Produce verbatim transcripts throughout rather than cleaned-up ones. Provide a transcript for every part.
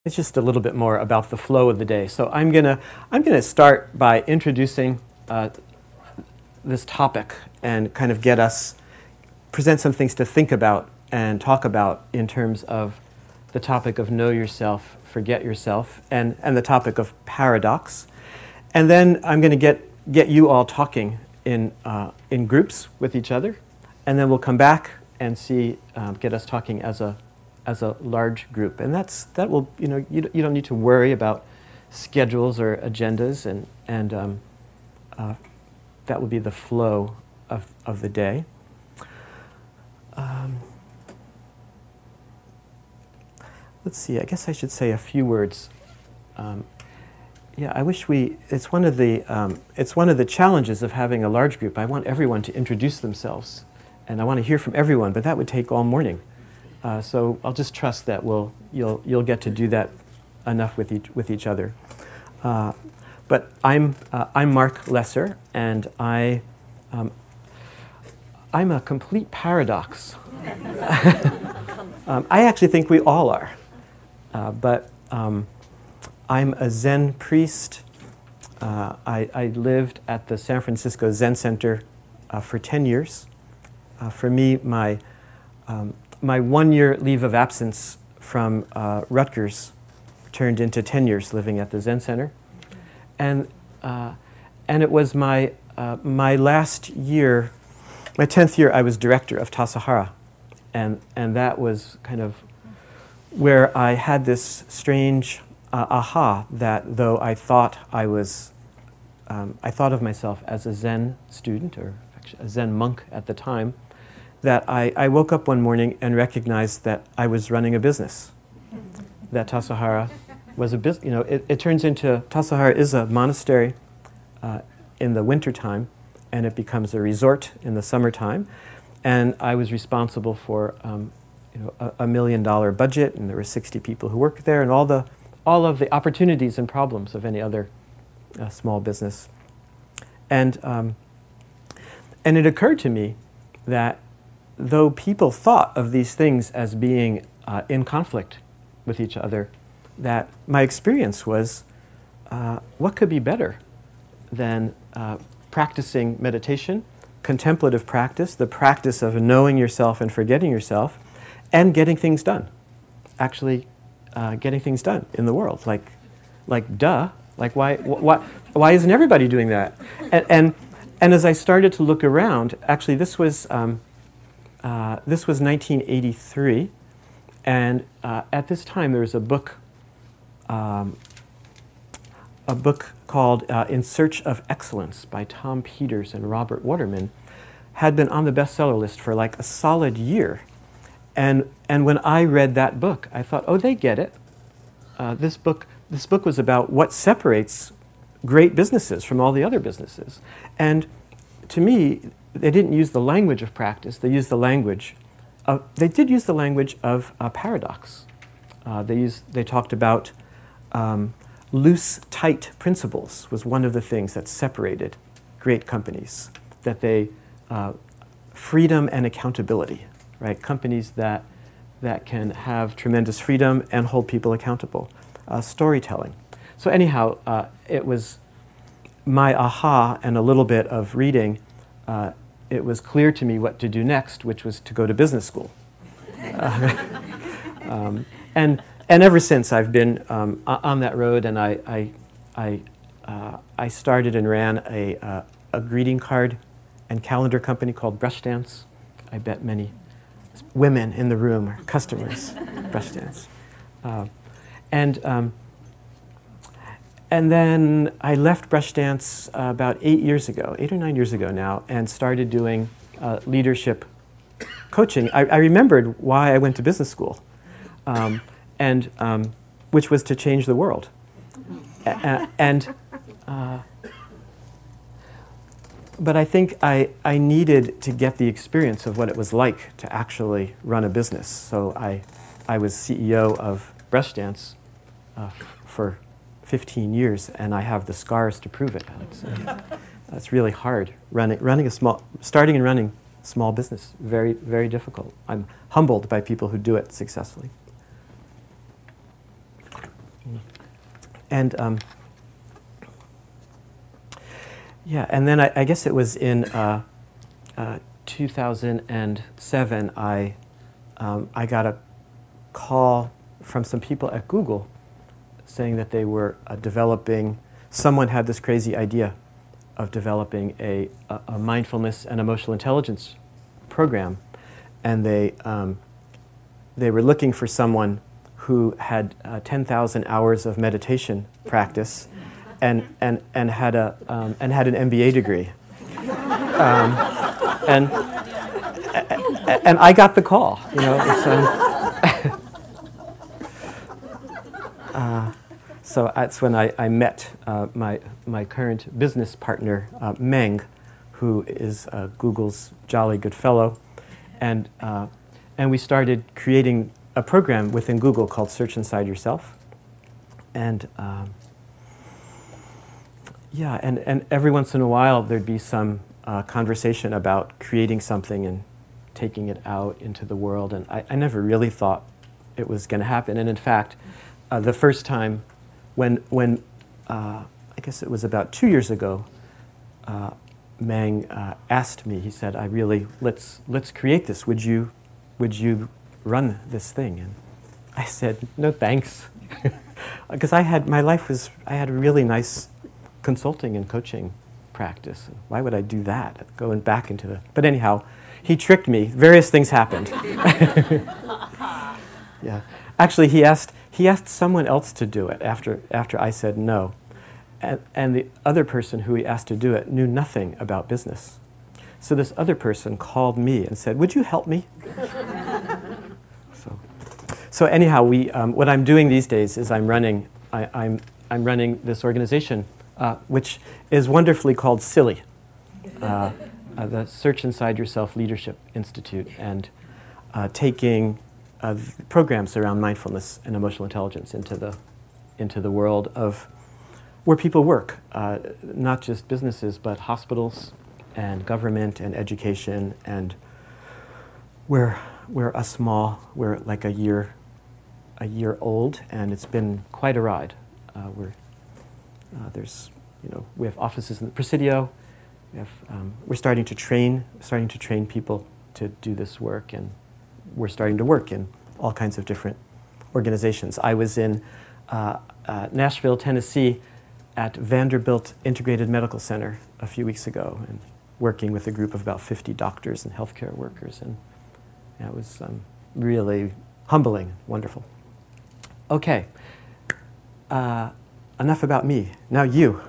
It's just a little bit more about the flow of the day. So I'm gonna I'm gonna start by introducing uh, this topic and kind of get us present some things to think about and talk about in terms of the topic of know yourself, forget yourself, and and the topic of paradox. And then I'm going to get get you all talking in uh, in groups with each other, and then we'll come back and see um, get us talking as a as a large group. And that's that will you know you, you don't need to worry about schedules or agendas, and and um, uh, that will be the flow of of the day. Um, let's see. I guess I should say a few words. Um, yeah, I wish we. It's one of the. Um, it's one of the challenges of having a large group. I want everyone to introduce themselves, and I want to hear from everyone. But that would take all morning. Uh, so I'll just trust that we'll you'll you'll get to do that enough with each with each other. Uh, but I'm uh, I'm Mark Lesser, and I. Um, I'm a complete paradox. um, I actually think we all are. Uh, but um, I'm a Zen priest. Uh, I, I lived at the San Francisco Zen Center uh, for ten years. Uh, for me, my, um, my one-year leave of absence from uh, Rutgers turned into ten years living at the Zen Center. And, uh, and it was my, uh, my last year. My tenth year, I was director of Tassajara, and and that was kind of where I had this strange uh, aha that though I thought I was, um, I thought of myself as a Zen student or actually a Zen monk at the time, that I, I woke up one morning and recognized that I was running a business, that Tassajara was a business. You know, it, it turns into Tassajara is a monastery uh, in the wintertime, and it becomes a resort in the summertime. And I was responsible for um, you know, a, a million dollar budget, and there were sixty people who worked there, and all the all of the opportunities and problems of any other uh, small business. And um, and it occurred to me that though people thought of these things as being uh, in conflict with each other, that my experience was, uh, what could be better than uh, practicing meditation, contemplative practice, the practice of knowing yourself and forgetting yourself, and getting things done. Actually, uh, getting things done in the world. Like, like, duh. Like, why, wh- why, why isn't everybody doing that? And, and, and as I started to look around, actually, this was um, uh, this was nineteen eighty-three, and uh, at this time there was a book. Um, a book called uh, In Search of Excellence by Tom Peters and Robert Waterman had been on the bestseller list for like a solid year. And and when I read that book, I thought, oh, they get it. Uh, this book this book was about what separates great businesses from all the other businesses. And to me, they didn't use the language of practice. They used the language of, they did use the language of uh, paradox. Uh, they used they talked about um, loose, tight principles was one of the things that separated great companies, that they, uh, freedom and accountability, right? Companies that, that can have tremendous freedom and hold people accountable. Uh, storytelling. So anyhow, uh, it was my aha and a little bit of reading, uh, it was clear to me what to do next, which was to go to business school. Uh, um, and And ever since, I've been um, on that road, and I I I, uh, I started and ran a uh, a greeting card and calendar company called Brushstance. I bet many women in the room are customers. Brushstance, uh, and um, and then I left Brushstance uh, about eight years ago, eight or nine years ago now, and started doing uh, leadership coaching. I, I remembered why I went to business school. Um, And um, which was to change the world, uh, and uh, but I think I I needed to get the experience of what it was like to actually run a business. So I I was C E O of Brushstance uh, f- for fifteen years, and I have the scars to prove it. It's, uh, it's really hard running running a small starting and running small business. Very very difficult. I'm humbled by people who do it successfully. And um, yeah, and then I, I guess it was in uh, uh, two thousand seven, I, um, I got a call from some people at Google saying that they were uh, developing, someone had this crazy idea of developing a, a, a mindfulness and emotional intelligence program. And they, um, they were looking for someone who had uh, ten thousand hours of meditation practice and, and, and, had, a, um, and had an M B A degree. Um, and, and I got the call, you know. So, uh, so that's when I, I met uh, my, my current business partner, uh, Meng, who is uh, Google's jolly good fellow. And, uh, and we started creating a program within Google called Search Inside Yourself. And um, yeah, and, and every once in a while there'd be some uh, conversation about creating something and taking it out into the world. And I, I never really thought it was going to happen. And in fact, uh, the first time when, when uh, I guess it was about two years ago, uh, Meng uh, asked me, he said, I really, let's, let's create this. Would you, would you run this thing? And I said, no thanks. Because I had, my life was, I had a really nice consulting and coaching practice. Why would I do that? Going back into the, but anyhow, he tricked me. Various things happened. Yeah. Actually, he asked, he asked someone else to do it after, after I said no. And, and the other person who he asked to do it knew nothing about business. So this other person called me and said, would you help me? so, so anyhow, we, um, what I'm doing these days is I'm running, I, I'm, I'm running this organization, uh, which is wonderfully called SILLY, uh, uh, the Search Inside Yourself Leadership Institute, and uh, taking uh, programs around mindfulness and emotional intelligence into the, into the world of where people work, uh, not just businesses, but hospitals and government and education, and we're, we're a small, we're like a year, a year old, and it's been quite a ride. Uh, we're, uh, there's, you know, we have offices in the Presidio, we have, um, we're starting to train, starting to train people to do this work, and we're starting to work in all kinds of different organizations. I was in uh, uh, Nashville, Tennessee, at Vanderbilt Integrated Medical Center a few weeks ago, and working with a group of about fifty doctors and healthcare workers, and yeah, it was um, really humbling, wonderful. Okay, uh, enough about me. Now you.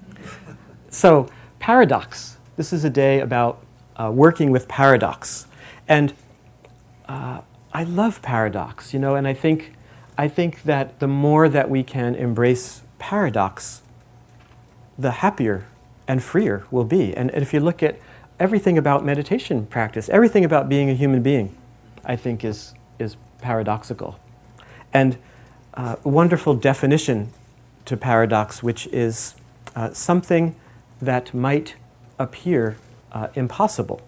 So, paradox. This is a day about uh, working with paradox, and uh, I love paradox. You know, and I think I think that the more that we can embrace paradox, the happier and freer we'll be. And, and if you look at everything about meditation practice, everything about being a human being, I think is, is paradoxical. And uh, a wonderful definition to paradox, which is uh, something that might appear uh, impossible,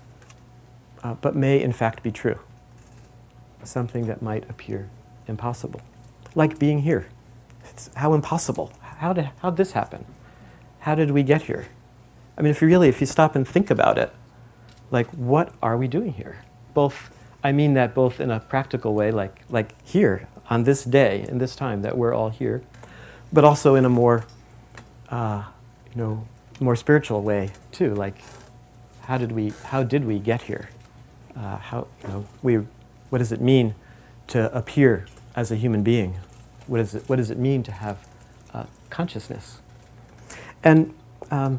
uh, but may in fact be true. Something that might appear impossible. Like being here. It's how impossible. How did, how'd this happen? How did we get here? I mean, if you really, if you stop and think about it, like, what are we doing here? Both, I mean that both in a practical way, like, like here, on this day, in this time that we're all here, but also in a more, uh, you know, more spiritual way too. Like, how did we, how did we get here? Uh, how, you know, we, what does it mean to appear as a human being? What is it, what does it mean to have uh, consciousness? And, um,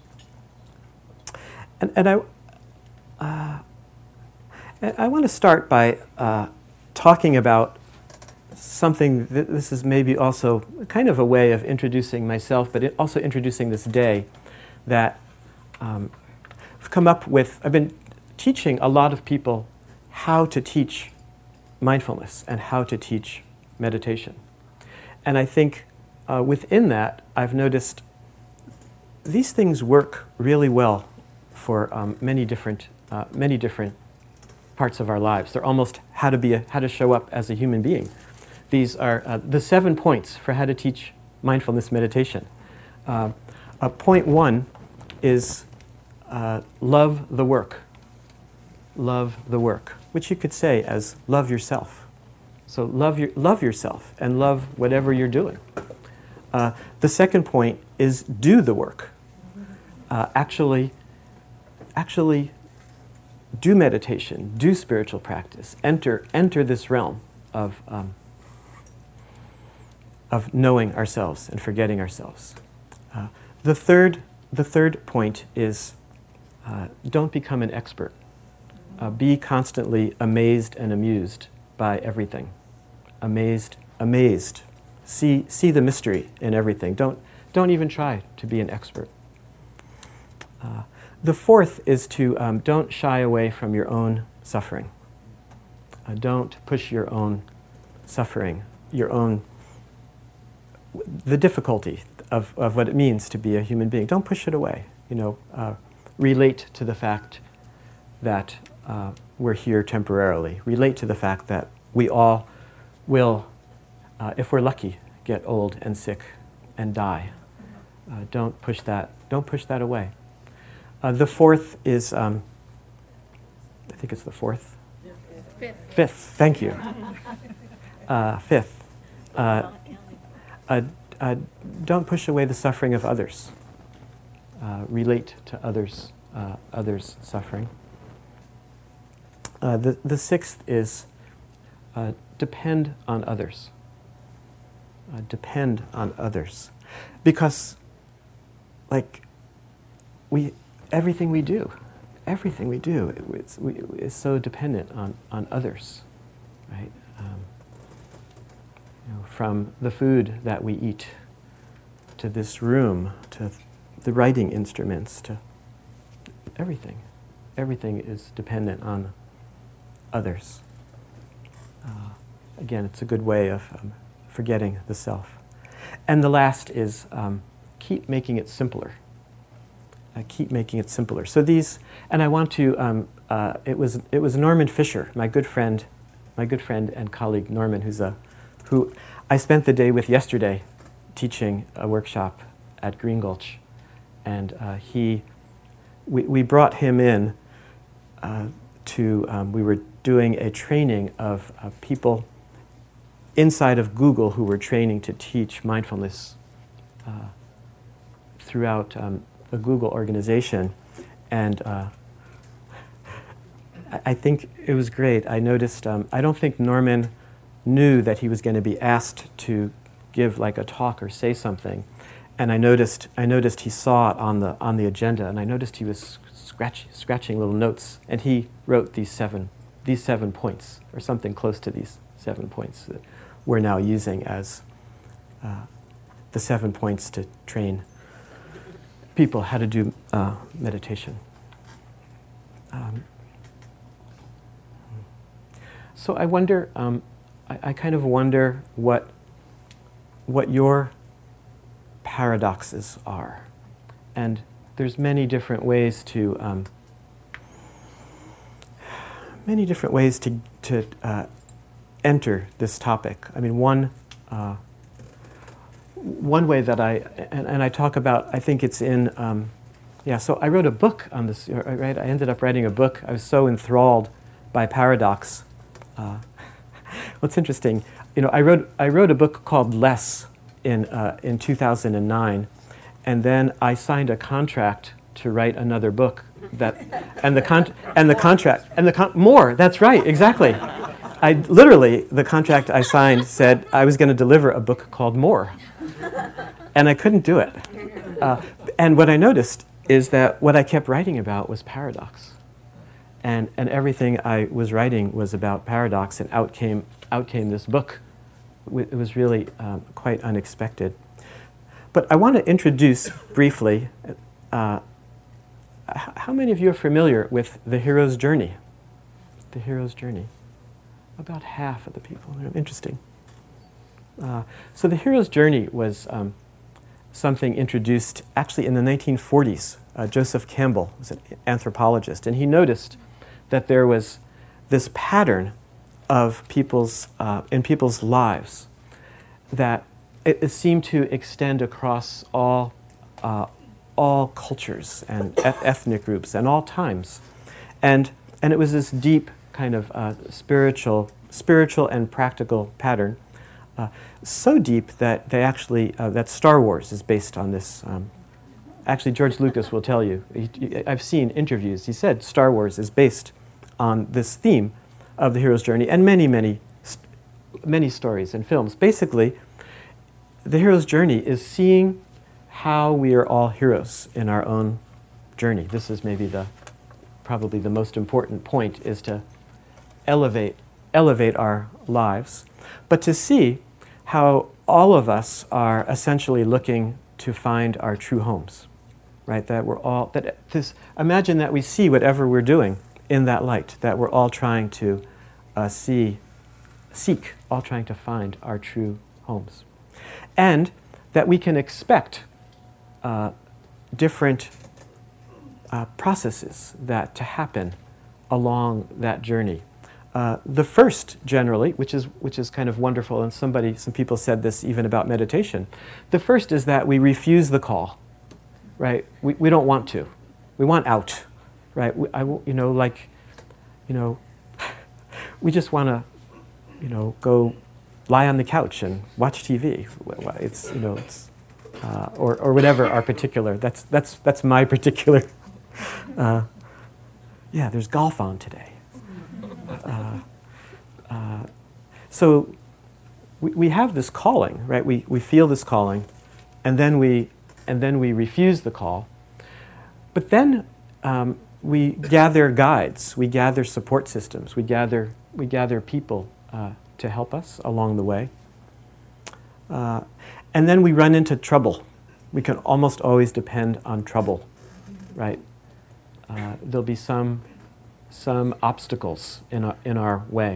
and, and I, uh, and I want to start by uh, talking about something, th this is maybe also kind of a way of introducing myself, but it also introducing this day that um, I've come up with. I've been teaching a lot of people how to teach mindfulness and how to teach meditation. And I think uh, within that, I've noticed these things work really well for um, many different, uh, many different parts of our lives. They're almost how to be, a, how to show up as a human being. These are uh, the seven points for how to teach mindfulness meditation. Uh, uh, point one is uh, love the work. Love the work, which you could say as love yourself. So love, your, love yourself and love whatever you're doing. Uh, the second point is do the work. Uh, actually, actually do meditation, do spiritual practice, enter, enter this realm of, um, of knowing ourselves and forgetting ourselves. Uh, the, third, the third point is uh, don't become an expert. Uh, be constantly amazed and amused by everything. Amazed, amazed. See, see the mystery in everything. Don't, don't even try to be an expert. Uh, the fourth is to um, don't shy away from your own suffering. Uh, don't push your own suffering, your own, the difficulty of, of what it means to be a human being. Don't push it away. You know, uh, relate to the fact that uh, we're here temporarily. Relate to the fact that we all will, uh, if we're lucky, get old and sick and die. Uh, don't push that. Don't push that away. Uh, the fourth is, um, I think it's the fourth. Fifth. Fifth. Thank you. Uh, fifth. Uh, uh, uh, don't push away the suffering of others. Uh, relate to others, uh, others' suffering. Uh, the, the sixth is uh, depend on others. Uh, depend on others. Because, like, we, everything we do, everything we do it, it's, we, is so dependent on, on others, right? Um, you know, from the food that we eat, to this room, to the writing instruments, to everything. Everything is dependent on others. Uh, again, it's a good way of um, forgetting the self. And the last is um, keep making it simpler. Uh, keep making it simpler. So these, and I want to. Um, uh, it was it was Norman Fisher, my good friend, my good friend and colleague Norman, who's a, who I spent the day with yesterday, teaching a workshop at Green Gulch, and uh, he, we we brought him in. Uh, to um, we were doing a training of uh, people inside of Google who were training to teach mindfulness uh, throughout um, the Google organization. And uh, I, I think it was great. I noticed, um, I don't think Norman knew that he was going to be asked to give like a talk or say something. And I noticed, I noticed he saw it on the, on the agenda, and I noticed he was scratch, scratching little notes, and he wrote these seven, these seven points, or something close to these seven points that we're now using as uh, the seven points to train people how to do uh, meditation. Um, so I wonder, um, I, I kind of wonder what, what your paradoxes are. And there's many different ways to, um, many different ways to, to uh, enter this topic. I mean, one, uh, one way that I, and, and I talk about, I think it's in, um, yeah, so I wrote a book on this, right? I ended up writing a book. I was so enthralled by paradox. Uh, what's interesting, you know, I wrote, I wrote a book called Less in, uh, in two thousand nine, and then I signed a contract to write another book that, and the con- and the contract, and the con- more, that's right, exactly. I literally, the contract I signed said I was going to deliver a book called More, and I couldn't do it. Uh, and what I noticed is that what I kept writing about was paradox, and and everything I was writing was about paradox, and out came out came this book. It was really um, quite unexpected. But I want to introduce briefly. Uh, h- how many of you are familiar with the hero's journey? The hero's journey. About half of the people. Interesting. Uh, so the hero's journey was um, something introduced actually in the nineteen forties. Uh, Joseph Campbell was an anthropologist, and he noticed that there was this pattern of people's uh, in people's lives that it, it seemed to extend across all uh, all cultures and eth- ethnic groups and all times, and and it was this deep kind of uh, spiritual spiritual and practical pattern, uh, so deep that they actually uh, that Star Wars is based on this. Um, actually, George Lucas will tell you. He, he, I've seen interviews. He said Star Wars is based on this theme of the hero's journey, and many, many, st- many stories and films. Basically, the hero's journey is seeing how we are all heroes in our own journey. This is maybe the, probably the most important point, is to elevate, elevate our lives, but to see how all of us are essentially looking to find our true homes, right? That we're all, that this, imagine that we see whatever we're doing in that light, that we're all trying to uh, see, seek, all trying to find our true homes. And that we can expect uh, different uh, processes that to happen along that journey. Uh, the first, generally, which is which is kind of wonderful, and somebody, some people said this even about meditation. The first is that we refuse the call, right? We we don't want to, we want out, right? We, I you know like, you know, we just want to, you know, go lie on the couch and watch T V. It's you know it's uh, or or whatever our particular. That's that's that's my particular. Uh, yeah, there's golf on today. Uh, uh, so we, we have this calling, right? We we feel this calling, and then we and then we refuse the call. But then um, we gather guides, we gather support systems, we gather we gather people uh, to help us along the way, uh, and then we run into trouble. We can almost always depend on trouble, right? Uh, there'll be some. some obstacles in our, in our way.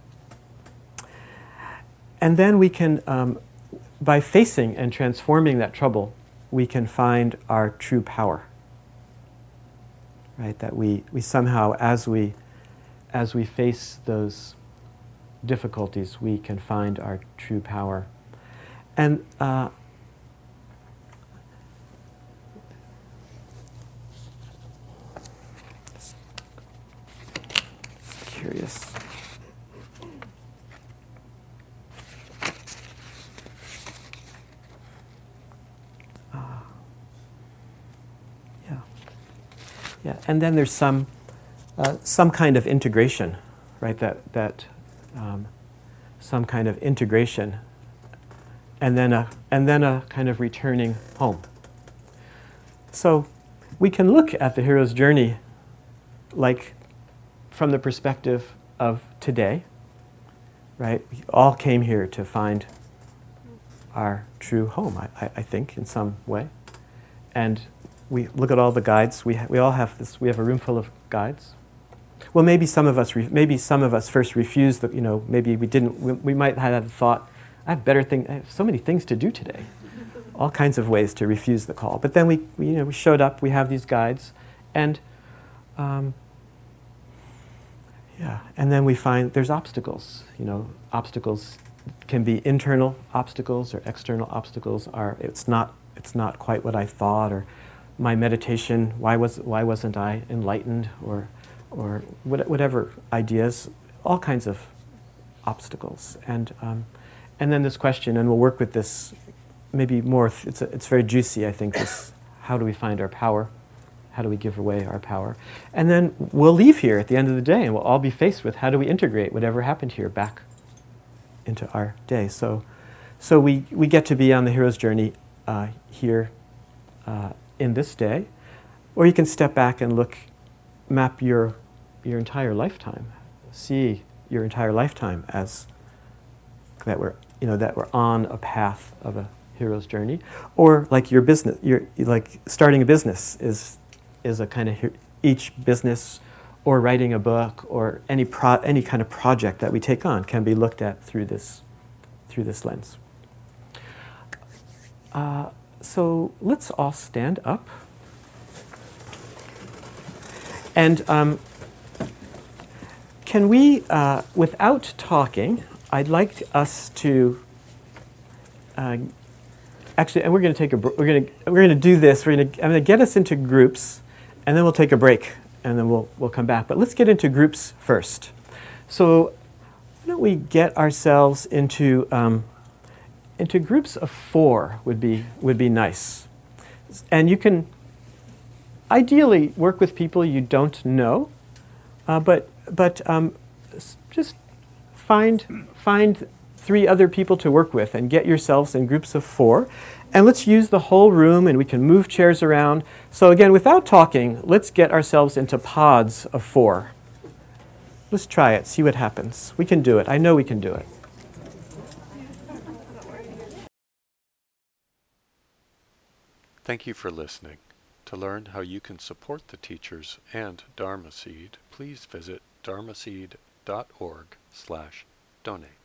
And then we can, um, by facing and transforming that trouble, we can find our true power. Right? That we, we somehow, as we, as we face those difficulties, we can find our true power. And uh, curious. Uh, yeah, yeah, and then there's some uh, some kind of integration, right? That that um, some kind of integration, and then a and then a kind of returning home. So we can look at the hero's journey like from the perspective of today, right? We all came here to find our true home, I, I think, in some way. And we look at all the guides. We ha- we all have this. We have a room full of guides. Well, maybe some of us, re- maybe some of us first refused. The, you know, maybe we didn't. We, we might have had the thought, I have better things. I have so many things to do today. All kinds of ways to refuse the call. But then we, we you know, we showed up. We have these guides, and. Um, Yeah, and then we find there's obstacles. You know, obstacles can be internal obstacles or external obstacles. Are it's not it's not quite what I thought, or my meditation. Why was why wasn't I enlightened, or or what, whatever ideas. All kinds of obstacles, and um, and then this question, and we'll work with this. Maybe more. Th- it's a, it's very juicy. I think this. How do we find our power? How do we give away our power? And then we'll leave here at the end of the day, and we'll all be faced with how do we integrate whatever happened here back into our day. So, so we, we get to be on the hero's journey uh, here uh, in this day, or you can step back and look, map your your entire lifetime, see your entire lifetime as that we're you know that we're on a path of a hero's journey, or like your business, your like starting a business is. is a kind of he- each business or writing a book or any pro- any kind of project that we take on can be looked at through this through this lens. Uh, so let's all stand up. And um, can we, uh, without talking, I'd like us to, uh, actually, and we're going to take a, we're going to, we're going to do this. We're going to, I'm going to get us into groups, and then we'll take a break, and then we'll we'll come back. But let's get into groups first. So why don't we get ourselves into um, into groups of four would be would be nice, and you can ideally work with people you don't know, uh, but but um, just find find three other people to work with and get yourselves in groups of four. And let's use the whole room, and we can move chairs around. So again, without talking, let's get ourselves into pods of four. Let's try it, see what happens. We can do it. I know we can do it. Thank you for listening. To learn how you can support the teachers and Dharma Seed, please visit dharmaseed dot org slash donate.